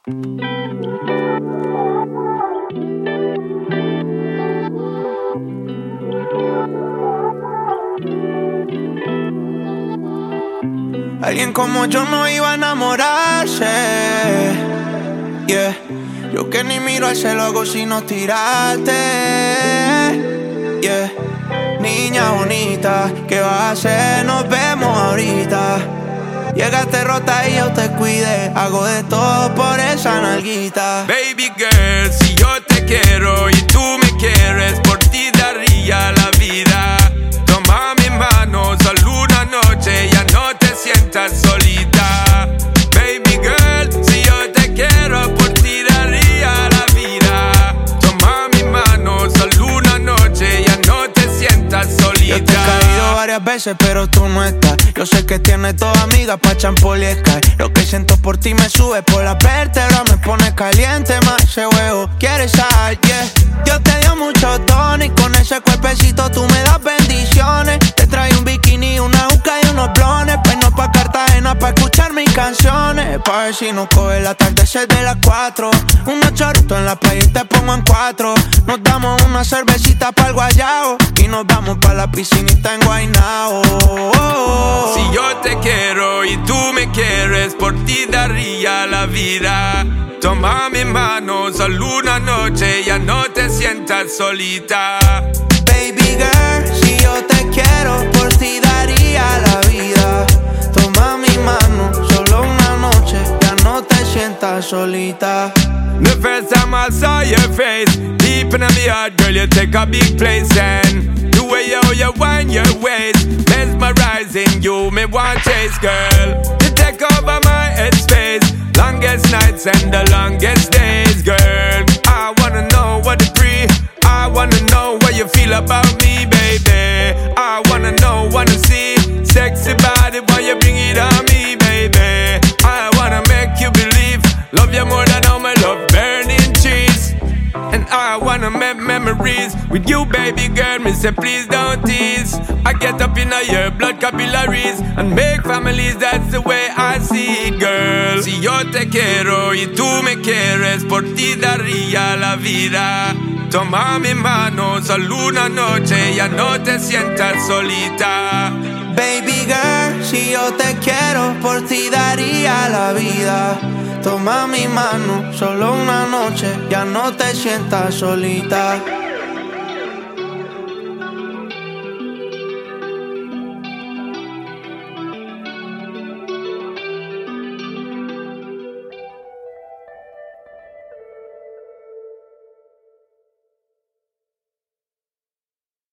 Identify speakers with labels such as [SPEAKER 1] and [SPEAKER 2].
[SPEAKER 1] Alguien como yo no iba a enamorarse, yeah. Yo que ni miro al cielo hago sino tirarte, yeah. Niña bonita, ¿qué vas a hacer? Nos vemos ahorita. Llegaste rota y yo te cuidé. Hago de todo por esa nalguita.
[SPEAKER 2] Baby girl, si yo te quiero y tú me quieres, por ti daría la vida. Toma mi mano, solo una noche, ya no te sientas solita. Baby girl, si yo te quiero, por ti daría la vida. Toma mi mano, solo una noche, ya no te sientas solita.
[SPEAKER 1] Yo te he caído varias veces, pero tú no estás. Yo sé que tienes todas amigas pa' champol y Sky. Lo que siento por ti me sube por la vértebra, me pone caliente más ese huevo. ¿Quieres sal? Yeah. Yo te dio mucho tono y con ese cuerpecito tú me das bendiciones. Te trae un bikini, una uca y unos blones. Pues no pa' Cartagena pa' escuchar mis canciones. Pa' ver si nos coge el atardecer de las 4. Unos choritos en la playa y te pongo en 4. Nos damos una cervecita pa'l guayao y nos vamos pa' la piscinita en Guaynao.
[SPEAKER 2] Si yo te quiero y tú me quieres, por ti daría la vida. Toma mi mano, solo una noche, ya no te sientas solita.
[SPEAKER 1] Baby girl, si yo te quiero, por ti daría la vida. Toma mi mano, solo una noche, ya no te sientas solita.
[SPEAKER 2] The first time I saw your face, deep in my heart, girl, you take a big place. And the way you wind your waist, mesmerizing you, me want chase, girl. You take over my headspace, longest nights and the longest days, girl. I wanna know what to breathe, I wanna know what you feel about me, baby. I wanna know, wanna see, sexy body, why you bring it on me, baby. I wanna make you believe, love you more than all my love burning trees. And I wanna make memories with you, baby girl. Me say please don't tease. I get up in your blood capillaries and make families, that's the way I see it, girl. Si yo te quiero y tú me quieres, por ti daría la vida. Toma mi mano, solo una noche, ya no te sientas solita.
[SPEAKER 1] Baby girl, si yo te quiero, por ti daría la vida. Toma mi mano, solo una noche, ya no te sientas solita.